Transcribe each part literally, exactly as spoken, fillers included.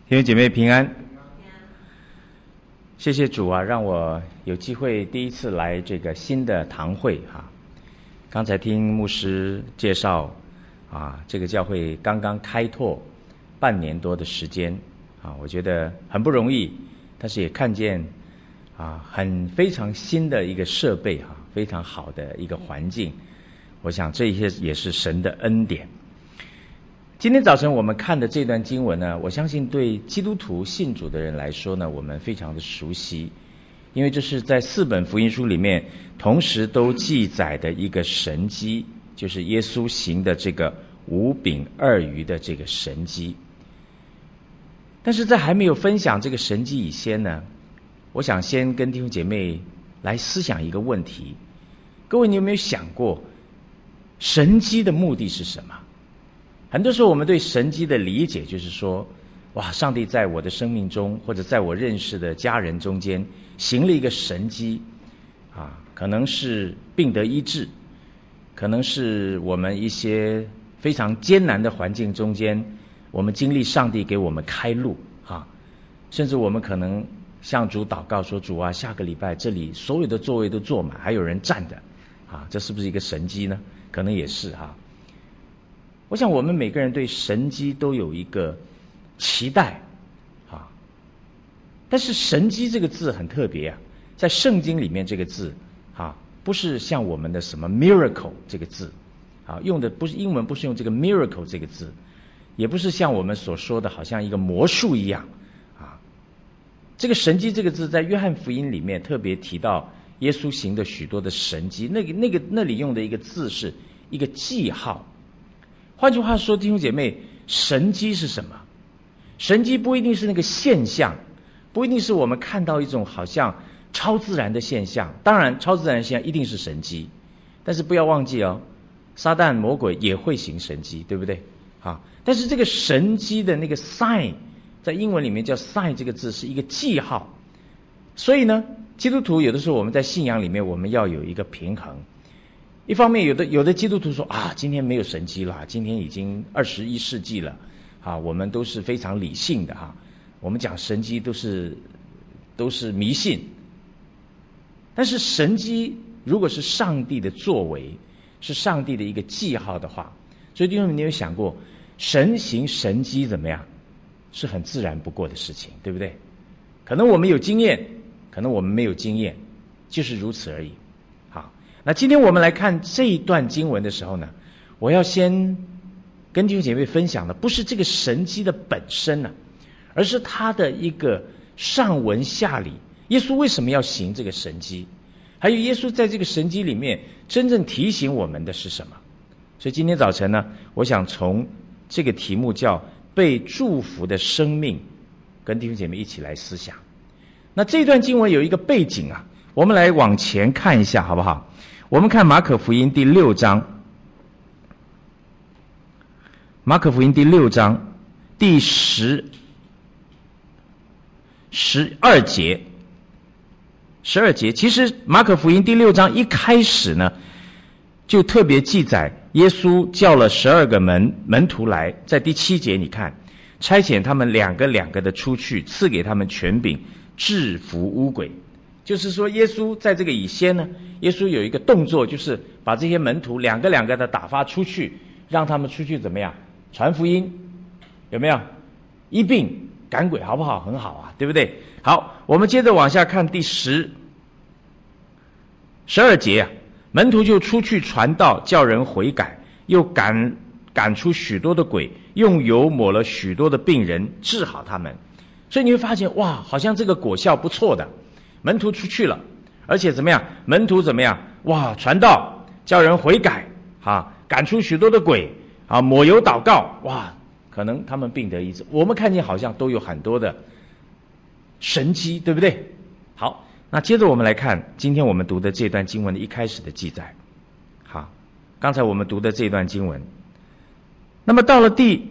弟兄姐妹平安，谢谢主啊，让我有机会第一次来这个新的堂会哈。刚才听牧师介绍啊，这个教会刚刚开拓半年多的时间啊，我觉得很不容易，但是也看见啊很非常新的一个设备哈，非常好的一个环境，我想这些也是神的恩典。今天早晨我们看的这段经文呢，我相信对基督徒信主的人来说呢，我们非常的熟悉，因为这是在四本福音书里面同时都记载的一个神迹，就是耶稣行的这个五饼二鱼的这个神迹。但是在还没有分享这个神迹以前呢，我想先跟弟兄姐妹来思想一个问题。各位，你有没有想过神迹的目的是什么？很多时候我们对神迹的理解就是说，哇，上帝在我的生命中或者在我认识的家人中间行了一个神迹啊，可能是病得医治，可能是我们一些非常艰难的环境中间，我们经历上帝给我们开路啊，甚至我们可能向主祷告说，主啊，下个礼拜这里所有的座位都坐满，还有人站的啊，这是不是一个神迹呢？可能也是哈、啊。我想我们每个人对神迹都有一个期待啊，但是神迹这个字很特别啊，在圣经里面这个字啊，不是像我们的什么 miracle 这个字啊，用的不是英文，不是用这个 miracle 这个字，也不是像我们所说的好像一个魔术一样啊。这个神迹这个字在约翰福音里面特别提到耶稣行的许多的神迹，那个那个那里用的一个字是一个记号。换句话说，弟兄姐妹，神迹是什么？神迹不一定是那个现象，不一定是我们看到一种好像超自然的现象，当然超自然的现象一定是神迹，但是不要忘记哦，撒旦魔鬼也会行神迹，对不对？好，但是这个神迹的那个 sign 在英文里面叫 sign 这个字是一个记号，所以呢，基督徒有的时候我们在信仰里面我们要有一个平衡。一方面有的有的基督徒说啊，今天没有神迹了，今天已经二十一世纪了啊，我们都是非常理性的哈、啊，我们讲神迹都是都是迷信。但是神迹如果是上帝的作为，是上帝的一个记号的话，所以弟兄们，你有想过神行神迹怎么样？是很自然不过的事情，对不对？可能我们有经验，可能我们没有经验，就是如此而已。那今天我们来看这一段经文的时候呢，我要先跟弟兄姐妹分享的不是这个神迹的本身呢、啊，而是它的一个上文下理。耶稣为什么要行这个神迹？还有耶稣在这个神迹里面真正提醒我们的是什么？所以今天早晨呢，我想从这个题目叫被祝福的生命，跟弟兄姐妹一起来思想。那这段经文有一个背景啊，我们来往前看一下好不好？我们看马可福音第六章，马可福音第六章第十十二节，十二节。其实马可福音第六章一开始呢，就特别记载耶稣叫了十二个门门徒来，在第七节你看，差遣他们两个两个的出去，赐给他们权柄，制服污鬼。就是说耶稣在这个以先呢，耶稣有一个动作，就是把这些门徒两个两个的打发出去，让他们出去怎么样传福音，有没有？医病赶鬼，好不好？很好啊，对不对？好，我们接着往下看第十十二节啊，门徒就出去传道，叫人悔改，又赶赶出许多的鬼，用油抹了许多的病人，治好他们。所以你会发现，哇，好像这个果效不错的。门徒出去了，而且怎么样？门徒怎么样？哇，传道，叫人悔改，啊，赶出许多的鬼，啊，抹油祷告，哇，可能他们病得医治。我们看见好像都有很多的神迹，对不对？好，那接着我们来看今天我们读的这段经文的一开始的记载。好，刚才我们读的这段经文，那么到了第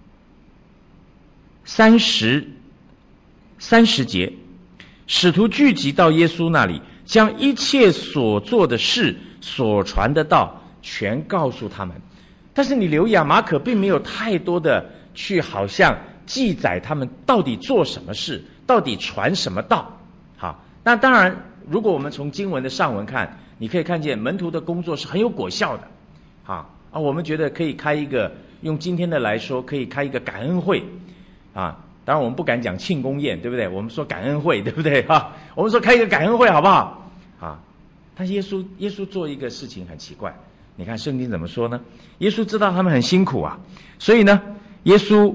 三十三十节。使徒聚集到耶稣那里，将一切所做的事、所传的道全告诉他们。但是你留意啊，马可并没有太多的去好像记载他们到底做什么事，到底传什么道。好，那当然如果我们从经文的上文看，你可以看见门徒的工作是很有果效的。好啊，我们觉得可以开一个，用今天的来说，可以开一个感恩会啊。当然我们不敢讲庆功宴，对不对？我们说感恩会，对不对哈？我们说开一个感恩会好不好啊？但耶稣耶稣做一个事情很奇怪，你看圣经怎么说呢？耶稣知道他们很辛苦啊，所以呢，耶稣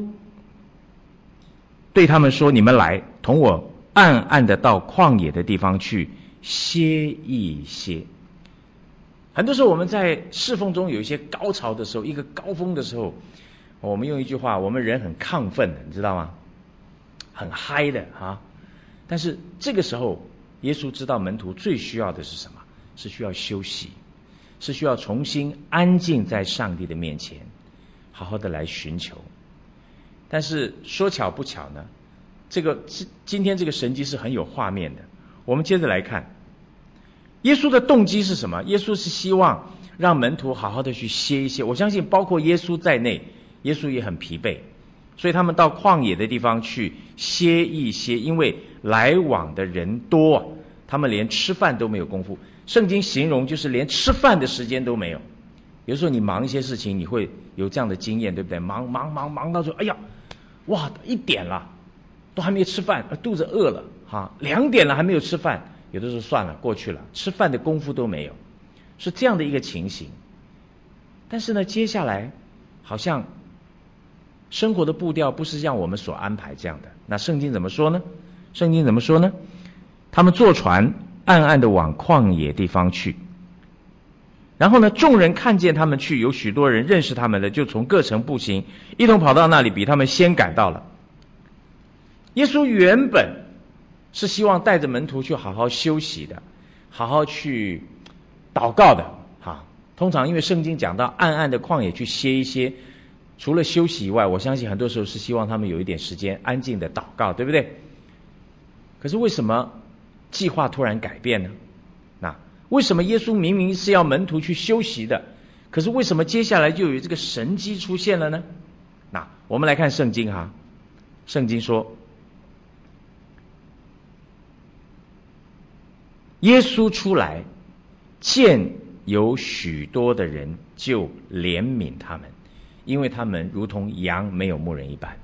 对他们说：你们来同我暗暗的到旷野的地方去歇一歇。很多时候我们在侍奉中有一些高潮的时候，一个高峰的时候，我们用一句话，我们人很亢奋的，你知道吗？很嗨的啊。但是这个时候耶稣知道门徒最需要的是什么？是需要休息，是需要重新安静在上帝的面前，好好的来寻求。但是说巧不巧呢，这个今天这个神迹是很有画面的。我们接着来看耶稣的动机是什么？耶稣是希望让门徒好好的去歇一歇。我相信包括耶稣在内，耶稣也很疲惫，所以他们到旷野的地方去歇一歇，因为来往的人多，他们连吃饭都没有功夫。圣经形容就是连吃饭的时间都没有。有时候你忙一些事情，你会有这样的经验，对不对？忙忙忙忙到说，哎呀，哇，一点了，都还没有吃饭，肚子饿了哈，两点了还没有吃饭。有的时候算了，过去了，吃饭的功夫都没有，是这样的一个情形。但是呢，接下来好像生活的步调不是像我们所安排这样的。那圣经怎么说呢？圣经怎么说呢？他们坐船暗暗的往旷野地方去，然后呢，众人看见他们去，有许多人认识他们的，就从各城步行，一同跑到那里，比他们先赶到了。耶稣原本是希望带着门徒去好好休息的，好好去祷告的哈。通常因为圣经讲到暗暗的旷野去歇一歇，除了休息以外，我相信很多时候是希望他们有一点时间安静的祷告，对不对？可是为什么计划突然改变呢？那为什么耶稣明明是要门徒去休息的，可是为什么接下来就有这个神迹出现了呢？那我们来看圣经哈，圣经说耶稣出来，见有许多的人，就怜悯他们，因为他们如同羊没有牧人一般。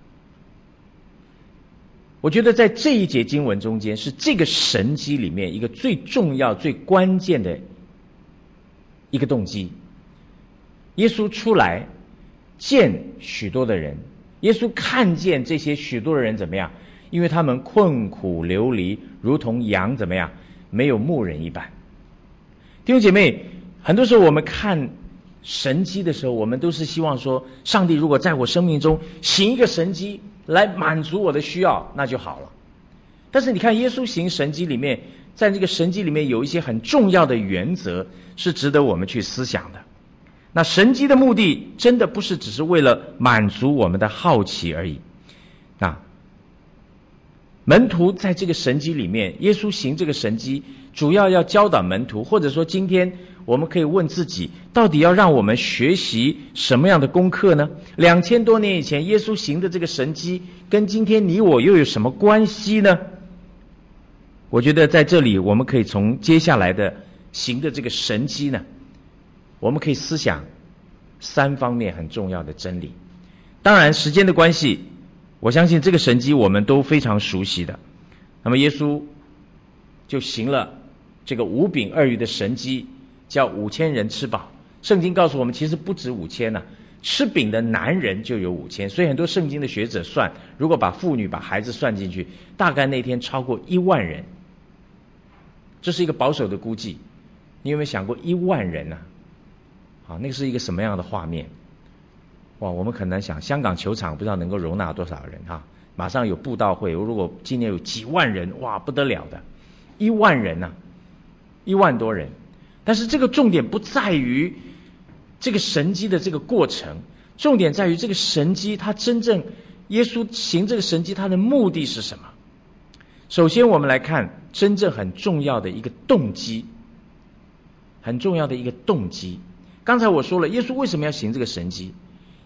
我觉得在这一节经文中间，是这个神迹里面一个最重要最关键的一个动机。耶稣出来见许多的人，耶稣看见这些许多的人怎么样？因为他们困苦流离，如同羊怎么样？没有牧人一般。弟兄姐妹，很多时候我们看神迹的时候，我们都是希望说，上帝如果在我生命中行一个神迹来满足我的需要，那就好了。但是你看耶稣行神迹里面，在这个神迹里面有一些很重要的原则是值得我们去思想的。那神迹的目的真的不是只是为了满足我们的好奇而已。那门徒在这个神迹里面，耶稣行这个神迹主要要教导门徒，或者说今天我们可以问自己，到底要让我们学习什么样的功课呢？两千多年以前耶稣行的这个神迹跟今天你我又有什么关系呢？我觉得在这里我们可以从接下来的行的这个神迹呢，我们可以思想三方面很重要的真理。当然时间的关系，我相信这个神迹我们都非常熟悉的。那么耶稣就行了这个五饼二鱼的神迹，叫五千人吃饱。圣经告诉我们其实不止五千呢、啊，吃饼的男人就有五千。所以很多圣经的学者算，如果把妇女把孩子算进去，大概那天超过一万人。这是一个保守的估计。你有没有想过一万人啊？好，那个是一个什么样的画面？哇，我们很难想，香港球场不知道能够容纳多少人哈，马上有布道会，如果今年有几万人，哇，不得了的，一万人啊，一万多人。但是这个重点不在于这个神迹的这个过程，重点在于这个神迹它真正耶稣行这个神迹它的目的是什么？首先我们来看真正很重要的一个动机，很重要的一个动机。刚才我说了，耶稣为什么要行这个神迹？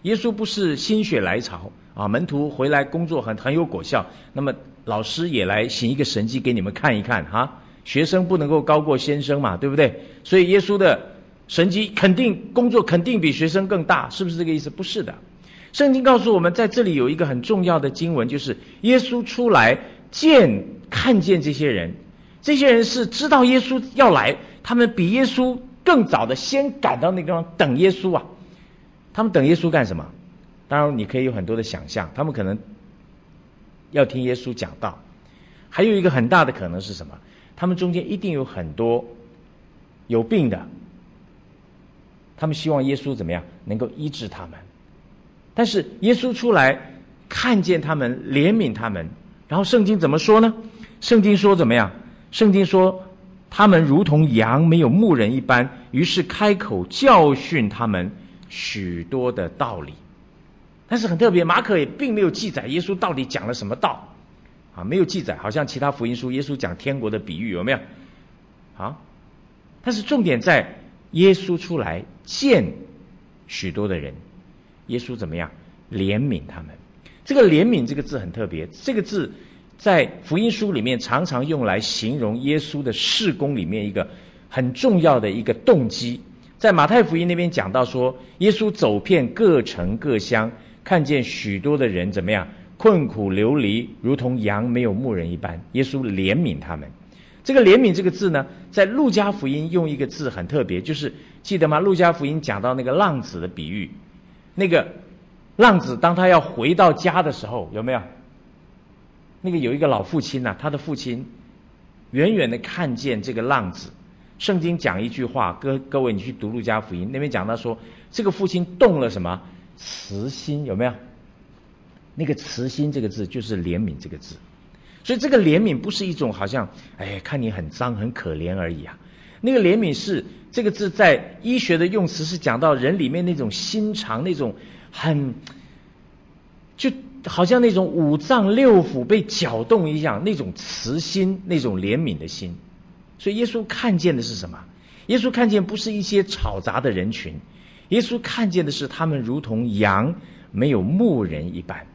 耶稣不是心血来潮啊，门徒回来工作很很有果效，那么老师也来行一个神迹给你们看一看哈。学生不能够高过先生嘛，对不对？所以耶稣的神迹肯定工作肯定比学生更大，是不是这个意思？不是的。圣经告诉我们，在这里有一个很重要的经文，就是耶稣出来见看见这些人，这些人是知道耶稣要来，他们比耶稣更早的先赶到那个地方等耶稣啊。他们等耶稣干什么？当然你可以有很多的想象，他们可能要听耶稣讲道，还有一个很大的可能是什么？他们中间一定有很多有病的，他们希望耶稣怎么样能够医治他们。但是耶稣出来看见他们，怜悯他们，然后圣经怎么说呢？圣经说怎么样？圣经说他们如同羊没有牧人一般，于是开口教训他们许多的道理。但是很特别，马可也并没有记载耶稣到底讲了什么道啊，没有记载，好像其他福音书耶稣讲天国的比喻，有没有啊？但是重点在耶稣出来见许多的人，耶稣怎么样怜悯他们。这个怜悯这个字很特别，这个字在福音书里面常常用来形容耶稣的事工里面一个很重要的一个动机。在马太福音那边讲到说，耶稣走遍各城各乡，看见许多的人怎么样困苦流离，如同羊没有牧人一般，耶稣怜悯他们。这个怜悯这个字呢，在路加福音用一个字很特别，就是记得吗？路加福音讲到那个浪子的比喻，那个浪子当他要回到家的时候，有没有那个有一个老父亲啊，他的父亲远远的看见这个浪子，圣经讲一句话，各各位你去读路加福音那边讲到说，这个父亲动了什么慈心，有没有？那个慈心这个字就是怜悯这个字。所以这个怜悯不是一种好像哎看你很脏很可怜而已啊，那个怜悯是这个字在医学的用词是讲到人里面那种心肠，那种很就好像那种五脏六腑被搅动一样，那种慈心，那种怜悯的心。所以耶稣看见的是什么？耶稣看见不是一些吵杂的人群，耶稣看见的是他们如同羊没有牧人一般。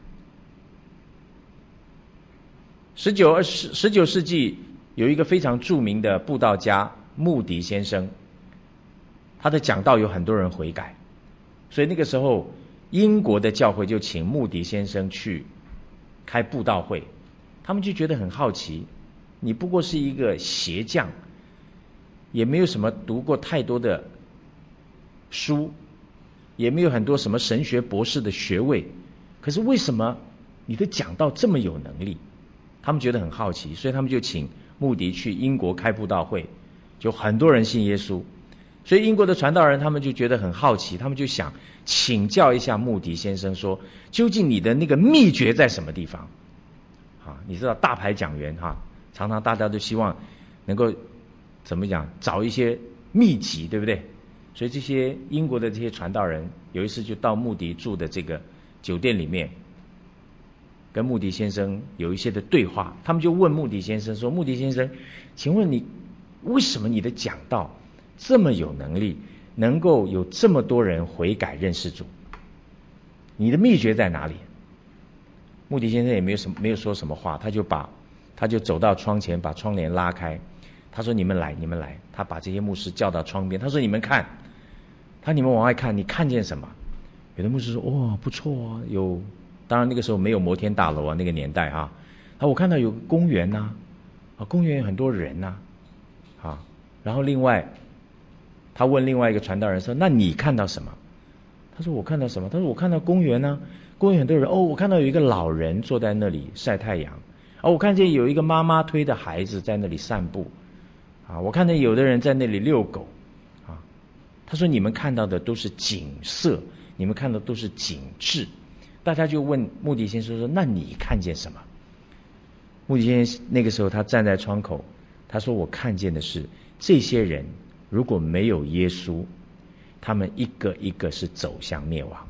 十九二十十九世纪有一个非常著名的布道家穆迪先生，他的讲道有很多人悔改，所以那个时候英国的教会就请穆迪先生去开布道会。他们就觉得很好奇，你不过是一个鞋匠，也没有什么读过太多的书，也没有很多什么神学博士的学位，可是为什么你的讲道这么有能力？他们觉得很好奇，所以他们就请穆迪去英国开布道会，就很多人信耶稣。所以英国的传道人他们就觉得很好奇，他们就想请教一下穆迪先生说，究竟你的那个秘诀在什么地方啊？你知道大牌讲员哈，常常大家都希望能够怎么讲找一些秘籍，对不对？所以这些英国的这些传道人有一次就到穆迪住的这个酒店里面，跟穆迪先生有一些的对话。他们就问穆迪先生说，穆迪先生，请问你为什么你的讲道这么有能力，能够有这么多人悔改认识主？你的秘诀在哪里？穆迪先生也没有什么没有说什么话，他就把他就走到窗前，把窗帘拉开，他说你们来你们来，他把这些牧师叫到窗边，他说你们看，他说你们往外看，你看见什么？有的牧师说哇、哦、不错啊，有，当然那个时候没有摩天大楼啊，那个年代啊，啊我看到有公园呐、啊，啊公园有很多人呐、啊，啊然后另外他问另外一个传道人说，那你看到什么？他说我看到什么？他说我看到公园啊，公园很多人，哦我看到有一个老人坐在那里晒太阳，哦我看见有一个妈妈推的孩子在那里散步，啊我看见有的人在那里遛狗，啊他说你们看到的都是景色，你们看到都是景致。大家就问穆迪先生说，那你看见什么？穆迪先生那个时候他站在窗口，他说我看见的是这些人如果没有耶稣，他们一个一个是走向灭亡。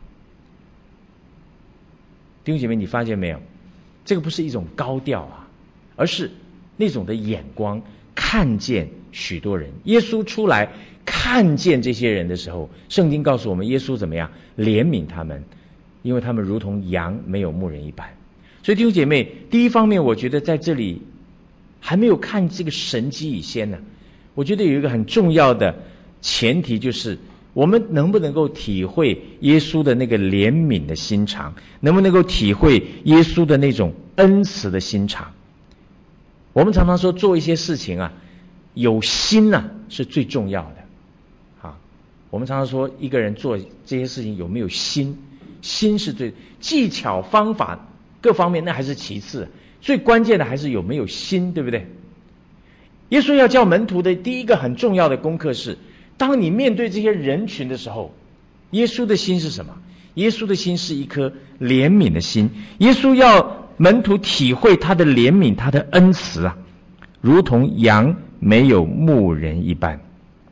弟兄姐妹，你发现没有？这个不是一种高调啊，而是那种的眼光，看见许多人。耶稣出来看见这些人的时候，圣经告诉我们耶稣怎么样怜悯他们， 因为他们如同羊没有牧人一般。所以弟兄姐妹，第一方面我觉得在这里还没有看这个神迹以先呢，我觉得有一个很重要的前提，就是我们能不能够体会耶稣的那个怜悯的心肠，能不能够体会耶稣的那种恩慈的心肠。我们常常说做一些事情啊，有心啊是最重要的啊。我们常常说一个人做这些事情有没有心，心是最，技巧方法各方面那还是其次，最关键的还是有没有心，对不对？耶稣要教门徒的第一个很重要的功课是，当你面对这些人群的时候，耶稣的心是什么？耶稣的心是一颗怜悯的心。耶稣要门徒体会他的怜悯，他的恩慈啊，如同羊没有牧人一般。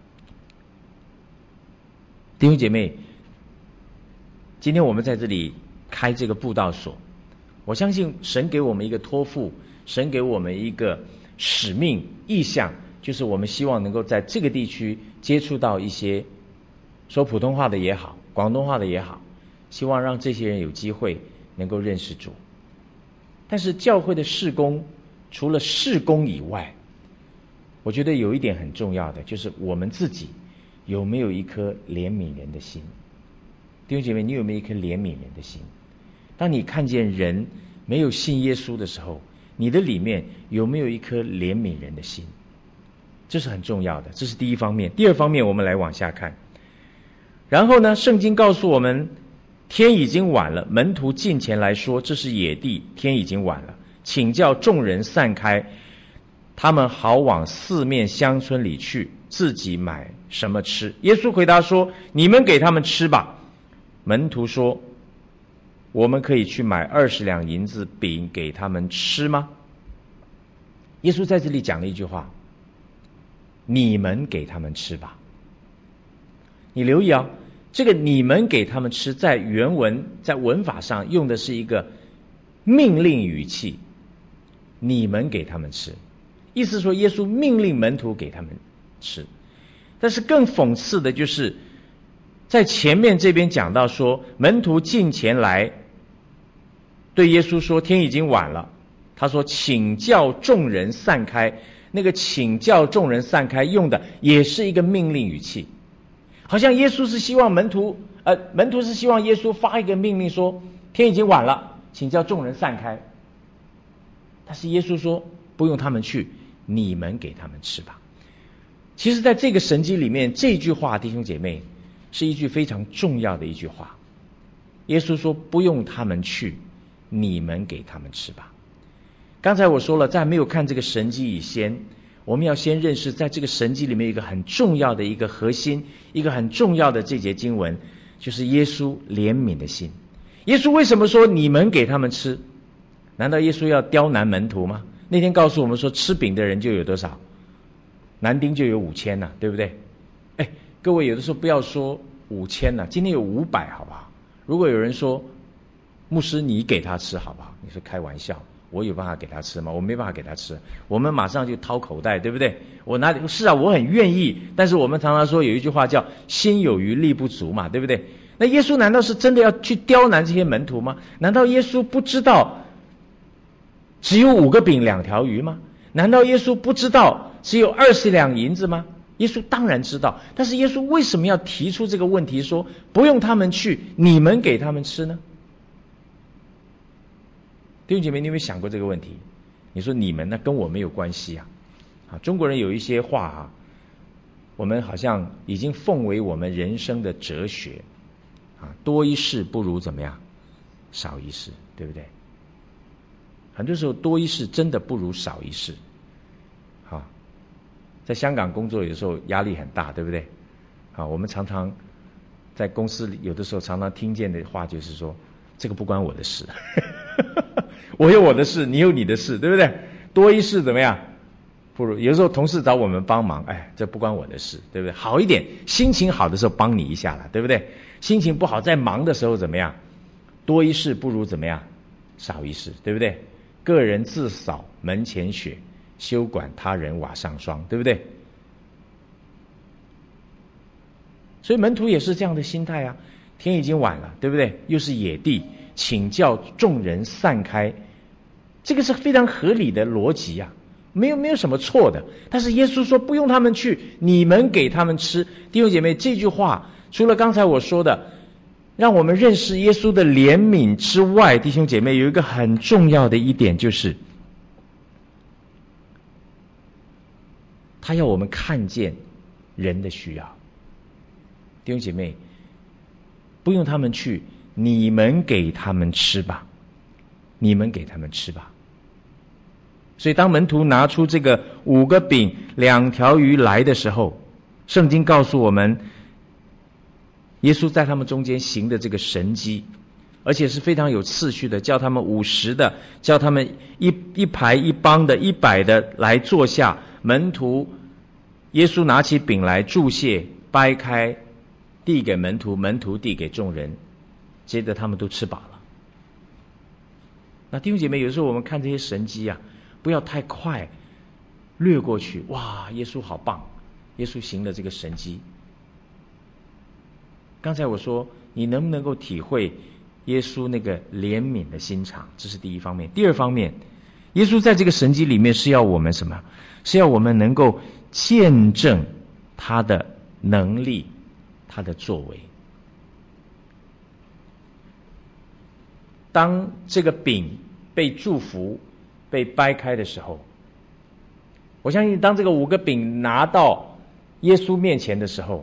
弟兄姐妹，今天我们在这里开这个布道所，我相信神给我们一个托付，神给我们一个使命意向，就是我们希望能够在这个地区接触到一些说普通话的也好，广东话的也好，希望让这些人有机会能够认识主。但是教会的事工除了事工以外，我觉得有一点很重要的，就是我们自己有没有一颗怜悯人的心。弟兄姐妹，你有没有一颗怜悯人的心？当你看见人没有信耶稣的时候，你的里面有没有一颗怜悯人的心？这是很重要的，这是第一方面。第二方面，我们来往下看。然后呢，圣经告诉我们，天已经晚了，门徒近前来说，这是野地，天已经晚了，请叫众人散开，他们好往四面乡村里去，自己买什么吃。耶稣回答说，你们给他们吃吧。门徒说，我们可以去买二十两银子饼给他们吃吗？耶稣在这里讲了一句话，你们给他们吃吧。你留意啊，这个你们给他们吃在原文在文法上用的是一个命令语气，你们给他们吃，意思说耶稣命令门徒给他们吃。但是更讽刺的就是在前面这边讲到说，门徒近前来对耶稣说，天已经晚了，他说请叫众人散开，那个请叫众人散开用的也是一个命令语气，好像耶稣是希望门徒呃，门徒是希望耶稣发一个命令说，天已经晚了，请叫众人散开。但是耶稣说不用他们去，你们给他们吃吧。其实在这个神迹里面，这句话弟兄姐妹是一句非常重要的一句话。耶稣说不用他们去，你们给他们吃吧。刚才我说了，在没有看这个神迹以前，我们要先认识在这个神迹里面一个很重要的一个核心，一个很重要的这节经文，就是耶稣怜悯的心。耶稣为什么说你们给他们吃？难道耶稣要刁难门徒吗？那天告诉我们说，吃饼的人就有多少？男丁就有五千呐、啊，对不对？哎，各位有的时候不要说五千呐、啊，今天有五百，好不好？如果有人说，牧师你给他吃好不好？你说开玩笑，我有办法给他吃吗？我没办法给他吃，我们马上就掏口袋，对不对？我哪里是啊？我很愿意，但是我们常常说有一句话叫心有余力不足嘛，对不对？那耶稣难道是真的要去刁难这些门徒吗？难道耶稣不知道只有五个饼两条鱼吗？难道耶稣不知道只有二十两银子吗？耶稣当然知道，但是耶稣为什么要提出这个问题，说不用他们去，你们给他们吃呢？弟兄姐妹，你有没有想过这个问题？你说你们那跟我没有关系啊！啊，中国人有一些话啊，我们好像已经奉为我们人生的哲学啊，多一事不如怎么样？少一事，对不对？很多时候多一事真的不如少一事。好，在香港工作有的时候压力很大，对不对？好，我们常常在公司里有的时候常常听见的话就是说，这个不关我的事。我有我的事，你有你的事，对不对？多一事怎么样？不如有时候同事找我们帮忙，哎，这不关我的事，对不对？好一点，心情好的时候帮你一下了，对不对？心情不好，在忙的时候怎么样？多一事不如怎么样？少一事，对不对？个人自扫门前雪，休管他人瓦上霜，对不对？所以门徒也是这样的心态啊。 天已经晚了，对不对？又是野地，请叫众人散开，这个是非常合理的逻辑啊，没有没有什么错的。但是耶稣说不用他们去，你们给他们吃。弟兄姐妹，这句话除了刚才我说的让我们认识耶稣的怜悯之外，弟兄姐妹，有一个很重要的一点，就是他要我们看见人的需要。弟兄姐妹，不用他们去，你们给他们吃吧，你们给他们吃吧。所以当门徒拿出这个五个饼两条鱼来的时候，圣经告诉我们耶稣在他们中间行的这个神迹，而且是非常有次序的，叫他们五十的，叫他们一一排一帮的，一百的来坐下。门徒耶稣拿起饼来祝谢，掰开递给门徒，门徒递给众人，接着他们都吃饱了。那弟兄姐妹，有时候我们看这些神迹啊，不要太快略过去。哇，耶稣好棒，耶稣行了这个神迹。刚才我说你能不能够体会耶稣那个怜悯的心肠，这是第一方面。第二方面，耶稣在这个神迹里面是要我们什么？是要我们能够见证他的能力，他的作为。当这个饼被祝福被掰开的时候，我相信当这个五个饼拿到耶稣面前的时候，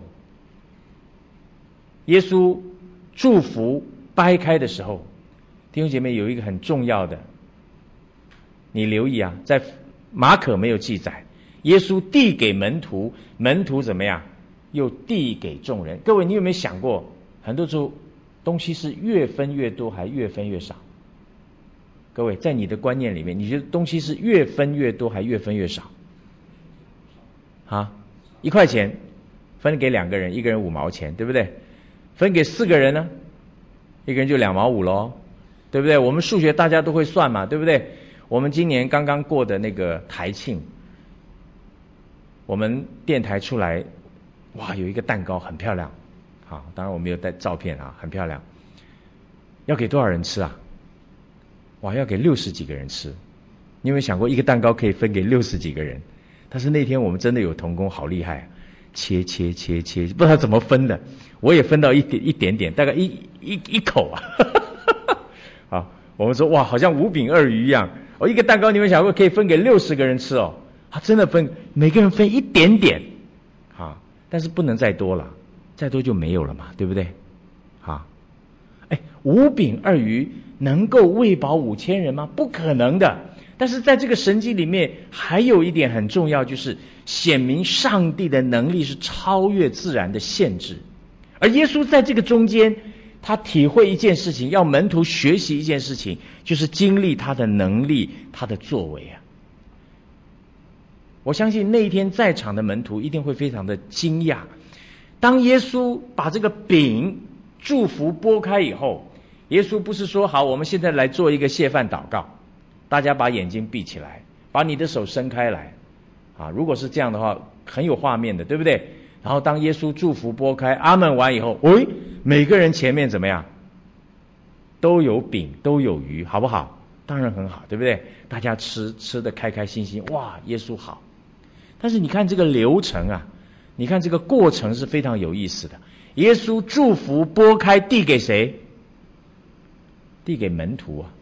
耶稣祝福掰开的时候，弟兄姐妹，有一个很重要的，你留意啊，在马可没有记载，耶稣递给门徒，门徒怎么样？又递给众人。各位，你有没有想过，很多时候东西是越分越多还越分越少？各位，在你的观念里面，你觉得东西是越分越多还越分越少？啊，一块钱分给两个人，一个人五毛钱，对不对？分给四个人呢，一个人就两毛五咯，对不对？我们数学大家都会算嘛，对不对？我们今年刚刚过的那个台庆，我们电台出来，哇，有一个蛋糕很漂亮，好，当然我没有带照片啊，很漂亮。要给多少人吃啊？哇，要给六十几个人吃。你有没有想过，一个蛋糕可以分给六十几个人？但是那天我们真的有同工，好厉害，切切切切，不知道怎么分的，我也分到一点一点点，大概一一一口啊。好，我们说哇，好像五饼二鱼一样。哦，一个蛋糕你们想过可以分给六十个人吃哦？啊，真的分，每个人分一点点，啊，但是不能再多了，再多就没有了嘛，对不对？啊，哎，五饼二鱼能够喂饱五千人吗？不可能的。但是在这个神迹里面，还有一点很重要，就是显明上帝的能力是超越自然的限制。而耶稣在这个中间，他体会一件事情，要门徒学习一件事情，就是经历他的能力，他的作为啊。我相信那一天在场的门徒一定会非常的惊讶。当耶稣把这个饼祝福拨开以后，耶稣不是说好，我们现在来做一个谢饭祷告，大家把眼睛闭起来，把你的手伸开来啊！如果是这样的话，很有画面的，对不对？然后当耶稣祝福拨开阿们完以后，喂，每个人前面怎么样？都有饼，都有鱼，好不好？当然很好，对不对？大家吃吃得开开心心，哇，耶稣好。但是你看这个流程啊，你看这个过程是非常有意思的。耶稣祝福拨开递给谁？递给门徒啊。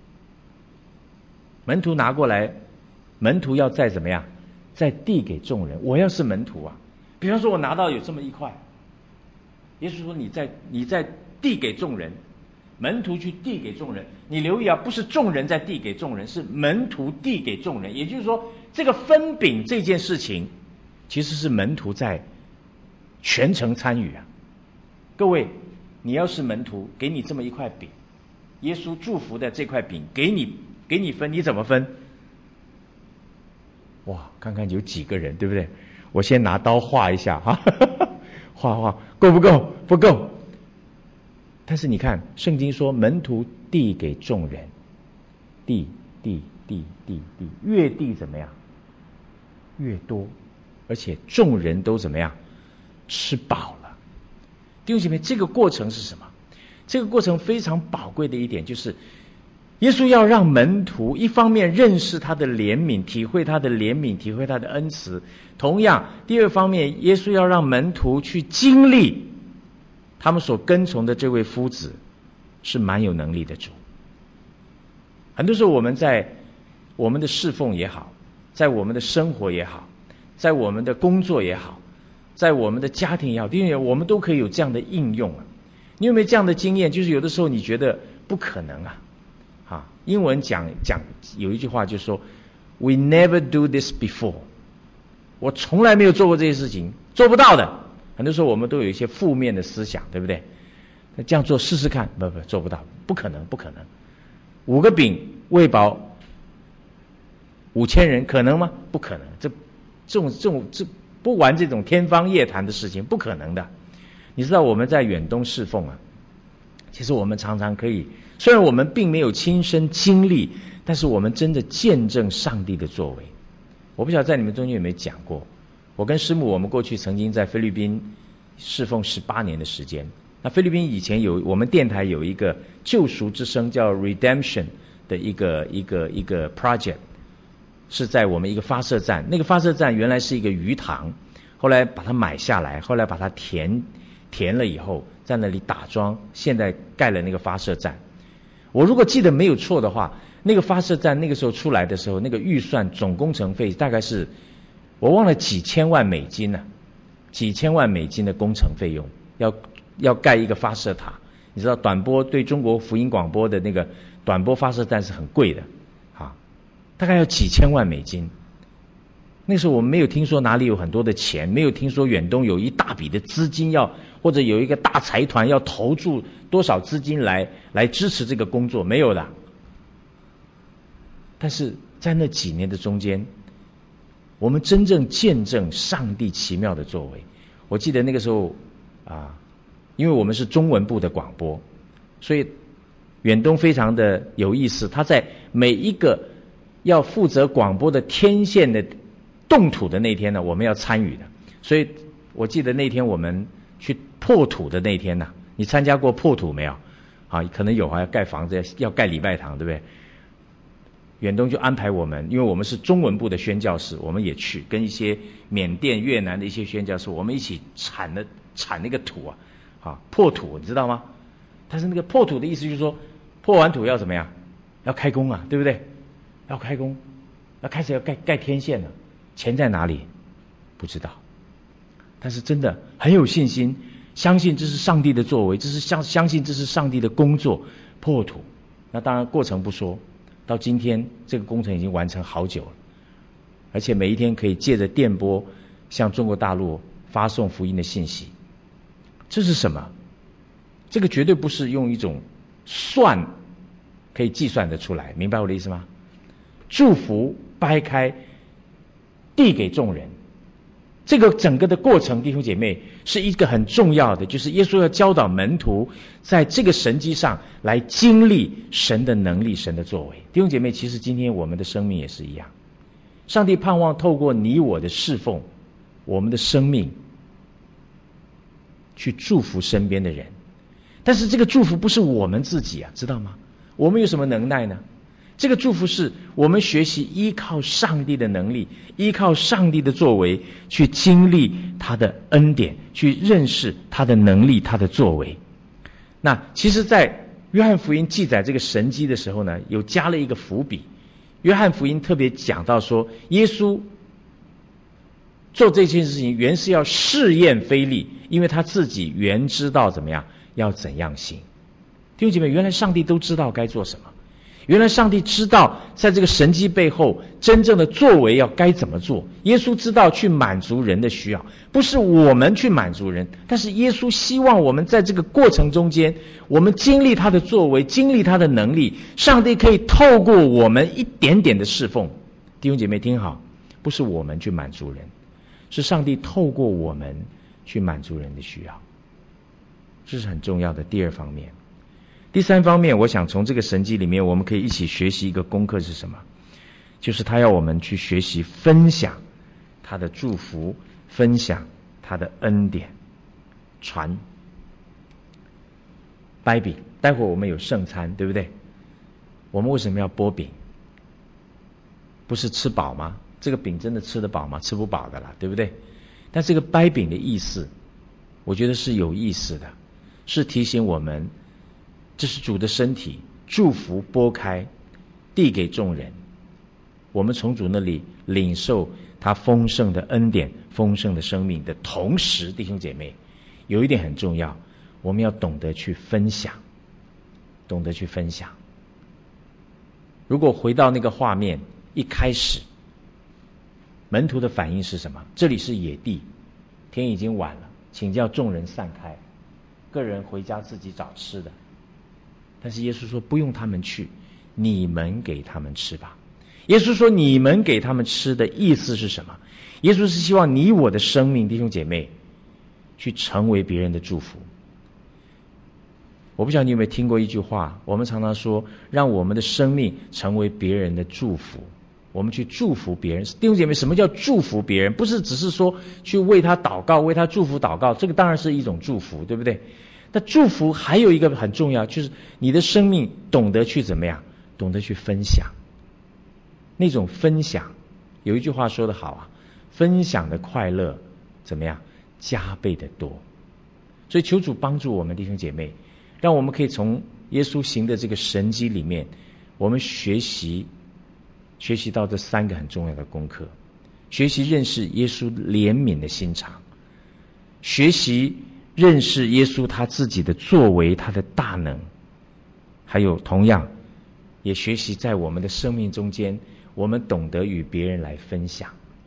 门徒拿过来，门徒要再怎么样？再递给众人。我要是门徒啊，比方说我拿到有这么一块，耶稣说你再你再递给众人，门徒去递给众人。你留意啊，不是众人在递给众人，是门徒递给众人。也就是说，这个分饼这件事情，其实是门徒在全程参与啊。各位，你要是门徒，给你这么一块饼，耶稣祝福的这块饼给你给你分，你怎么分？哇，看看有几个人，对不对？我先拿刀画一下哈，画画够不够？不够。但是你看，圣经说门徒递给众人，递递递递递，越递怎么样？越多，而且众人都怎么样？吃饱了。弟弟兄姐妹，这个过程是什么？这个过程非常宝贵的一点就是，耶稣要让门徒一方面认识他的怜悯，体会他的怜悯，体会他的恩慈。同样，第二方面，耶稣要让门徒去经历他们所跟从的这位夫子是蛮有能力的主。很多时候我们在我们的侍奉也好，在我们的生活也好，在我们的工作也好，在我们的家庭也好，因为我们都可以有这样的应用啊。你有没有这样的经验？就是有的时候你觉得不可能啊，啊，英文讲讲有一句话就是说 ，We never do this before。我从来没有做过这些事情，做不到的。很多时候我们都有一些负面的思想，对不对？那这样做试试看，不不做不到，不可能，不可能。五个饼喂饱五千人，可能吗？不可能。这这种这种这不玩这种天方夜谭的事情，不可能的。你知道我们在远东侍奉啊，其实我们常常可以，虽然我们并没有亲身经历，但是我们真的见证上帝的作为。我不晓得在你们中间有没有讲过，我跟师母我们过去曾经在菲律宾侍奉十八年的时间。那菲律宾以前有我们电台有一个救赎之声叫 Redemption 的一个一个一个 project， 是在我们一个发射站，那个发射站原来是一个鱼塘，后来把它买下来，后来把它填填了以后，在那里打桩，现在盖了那个发射站。我如果记得没有错的话，那个发射站那个时候出来的时候，那个预算总工程费大概是我忘了几千万美金呢、啊，几千万美金的工程费用，要要盖一个发射塔。你知道短波对中国福音广播的那个短波发射站是很贵的啊，大概要几千万美金。那时候我们没有听说哪里有很多的钱，没有听说远东有一大笔的资金要，或者有一个大财团要投注多少资金来来支持这个工作，没有的。但是在那几年的中间，我们真正见证上帝奇妙的作为。我记得那个时候啊，因为我们是中文部的广播，所以远东非常的有意思，他在每一个要负责广播的天线的动土的那天呢，我们要参与的。所以我记得那天我们去破土的那天呢、啊，你参加过破土没有？啊，可能有啊，要盖房子，要盖礼拜堂，对不对？远东就安排我们，因为我们是中文部的宣教士，我们也去跟一些缅甸、越南的一些宣教士，我们一起铲了铲那个土啊，啊，破土，你知道吗？但是那个破土的意思就是说，破完土要怎么样？要开工啊，对不对？要开工，要开始要盖盖天线了，钱在哪里？不知道。但是真的很有信心，相信这是上帝的作为，这是相相信这是上帝的工作。破土，那当然过程不说。到今天这个工程已经完成好久了，而且每一天可以借着电波向中国大陆发送福音的信息。这是什么？这个绝对不是用一种算可以计算得出来，明白我的意思吗？祝福掰开递给众人，这个整个的过程，弟兄姐妹，是一个很重要的，就是耶稣要教导门徒在这个神迹上来经历神的能力，神的作为。弟兄姐妹，其实今天我们的生命也是一样，上帝盼望透过你我的侍奉，我们的生命去祝福身边的人。但是这个祝福不是我们自己啊，知道吗？我们有什么能耐呢？这个祝福是我们学习依靠上帝的能力，依靠上帝的作为，去经历他的恩典，去认识他的能力，他的作为。那其实在约翰福音记载这个神迹的时候呢，有加了一个伏笔。约翰福音特别讲到说，耶稣做这件事情原是要试验腓利，因为他自己原知道怎么样，要怎样行。弟兄姐妹，原来上帝都知道该做什么，原来上帝知道在这个神迹背后真正的作为要该怎么做。耶稣知道去满足人的需要，不是我们去满足人，但是耶稣希望我们在这个过程中间，我们经历他的作为，经历他的能力，上帝可以透过我们一点点的侍奉。弟兄姐妹听好，不是我们去满足人，是上帝透过我们去满足人的需要。这是很重要的第二方面。第三方面，我想从这个神迹里面我们可以一起学习一个功课是什么？就是他要我们去学习分享他的祝福，分享他的恩典，传掰饼，待会儿我们有圣餐，对不对？我们为什么要剥饼？不是吃饱吗？这个饼真的吃得饱吗？吃不饱的啦，对不对？但这个掰饼的意思，我觉得是有意思的，是提醒我们，这是主的身体，祝福拨开，递给众人。我们从主那里领受他丰盛的恩典、丰盛的生命的同时，弟兄姐妹，有一点很重要，我们要懂得去分享，懂得去分享。如果回到那个画面，一开始门徒的反应是什么？这里是野地，天已经晚了，请叫众人散开，个人回家自己找吃的。但是耶稣说不用他们去，你们给他们吃吧。耶稣说你们给他们吃的意思是什么？耶稣是希望你我的生命，弟兄姐妹，去成为别人的祝福。我不晓得你有没有听过一句话，我们常常说让我们的生命成为别人的祝福，我们去祝福别人。弟兄姐妹，什么叫祝福别人？不是只是说去为他祷告，为他祝福祷告，这个当然是一种祝福，对不对？但祝福还有一个很重要，就是你的生命懂得去怎么样，懂得去分享。那种分享，有一句话说得好啊，分享的快乐怎么样，加倍的多。所以求主帮助我们弟兄姐妹，让我们可以从耶稣行的这个神迹里面，我们学习学习到这三个很重要的功课：学习认识耶稣怜悯的心肠，学习认识耶稣他自己的作为，他的大能，还有同样也学习在我们的生命中间，我们懂得与别人来分享。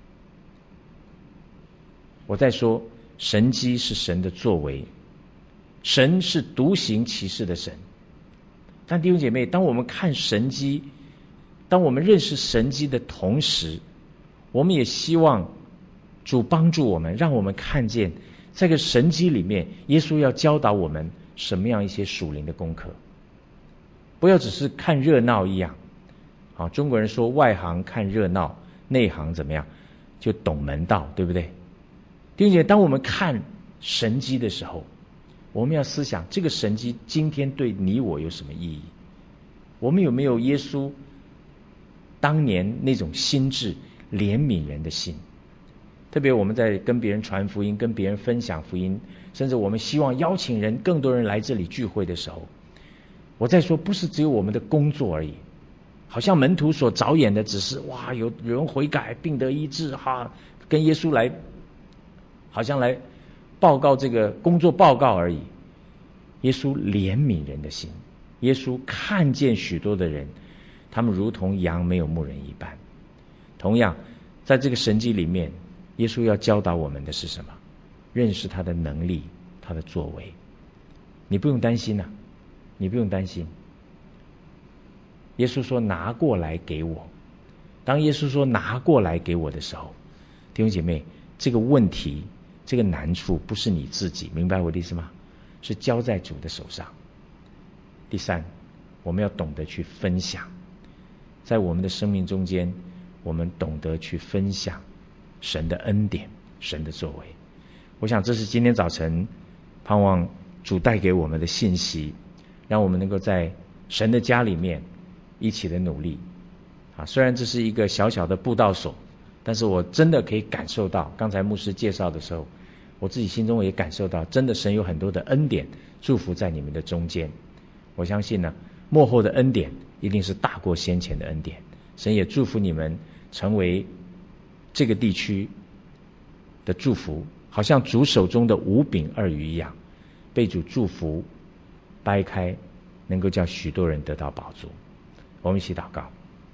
我在说神迹是神的作为，神是独行其事的神。但弟兄姐妹，当我们看神迹，当我们认识神迹的同时，我们也希望主帮助我们，让我们看见在这个神迹里面，耶稣要教导我们什么样一些属灵的功课。不要只是看热闹一样。好，中国人说外行看热闹，内行怎么样？就懂门道，对不对？弟兄姐妹，当我们看神迹的时候，我们要思想这个神迹今天对你我有什么意义？我们有没有耶稣当年那种心智怜悯人的心？特别我们在跟别人传福音，跟别人分享福音，甚至我们希望邀请人更多人来这里聚会的时候，我在说不是只有我们的工作而已，好像门徒所着眼的只是哇有人悔改，病得医治，哈，跟耶稣来好像来报告这个工作报告而已。耶稣怜悯人的心，耶稣看见许多的人，他们如同羊没有牧人一般。同样在这个神迹里面，耶稣要教导我们的是什么？认识他的能力，他的作为。你不用担心啊，你不用担心。耶稣说拿过来给我。当耶稣说拿过来给我的时候，弟兄姐妹，这个问题这个难处不是你自己，明白我的意思吗？是交在主的手上。第三，我们要懂得去分享，在我们的生命中间，我们懂得去分享神的恩典，神的作为。我想这是今天早晨盼望主带给我们的信息，让我们能够在神的家里面一起的努力啊！虽然这是一个小小的布道所，但是我真的可以感受到，刚才牧师介绍的时候，我自己心中也感受到，真的神有很多的恩典祝福在你们的中间。我相信呢，末后的恩典一定是大过先前的恩典。神也祝福你们成为这个地区的祝福，好像主手中的五饼二鱼一样，被主祝福掰开，能够叫许多人得到饱足。我们一起祷告。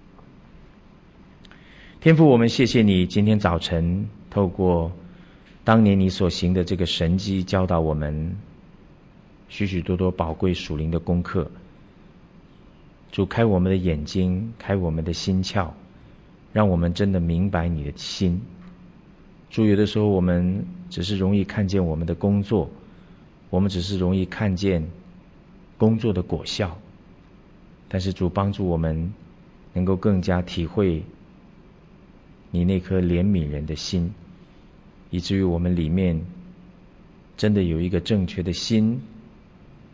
天父，我们谢谢你今天早晨透过当年你所行的这个神迹，教导我们许许多多宝贵属灵的功课。主，开我们的眼睛，开我们的心窍，让我们真的明白你的心。主，有的时候我们只是容易看见我们的工作，我们只是容易看见工作的果效，但是主帮助我们能够更加体会你那颗怜悯人的心，以至于我们里面真的有一个正确的心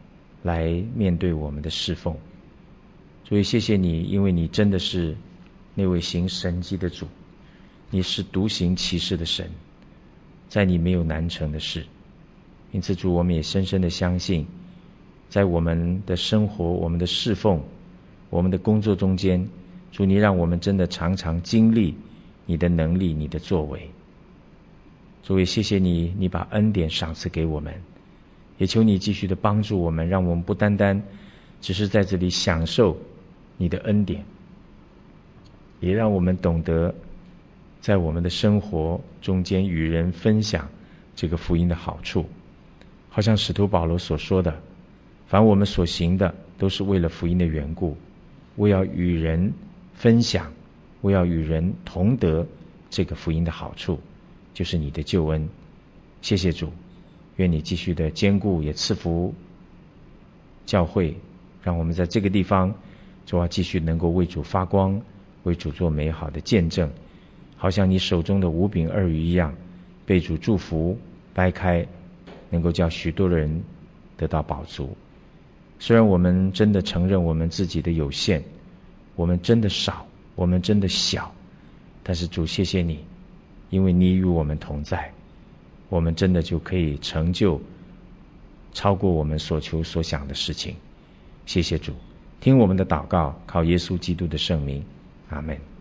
来面对我们的侍奉。所以谢谢你，因为你真的是那位行神迹的主，你是独行奇事的神，在你没有难成的事。因此主，我们也深深的相信，在我们的生活、我们的侍奉、我们的工作中间，主，你让我们真的常常经历你的能力、你的作为。主，也谢谢你，你把恩典赏赐给我们，也求你继续的帮助我们，让我们不单单只是在这里享受你的恩典，也让我们懂得在我们的生活中间与人分享这个福音的好处。好像使徒保罗所说的，凡我们所行的都是为了福音的缘故，为要与人分享，为要与人同得这个福音的好处，就是你的救恩。谢谢主，愿你继续的坚固也赐福教会，让我们在这个地方主要继续能够为主发光，为主做美好的见证，好像你手中的五饼二鱼一样，被主祝福掰开，能够叫许多人得到饱足。虽然我们真的承认我们自己的有限，我们真的少，我们真的小，但是主谢谢你，因为你与我们同在，我们真的就可以成就超过我们所求所想的事情。谢谢主，听我们的祷告，靠耶稣基督的圣名，阿们。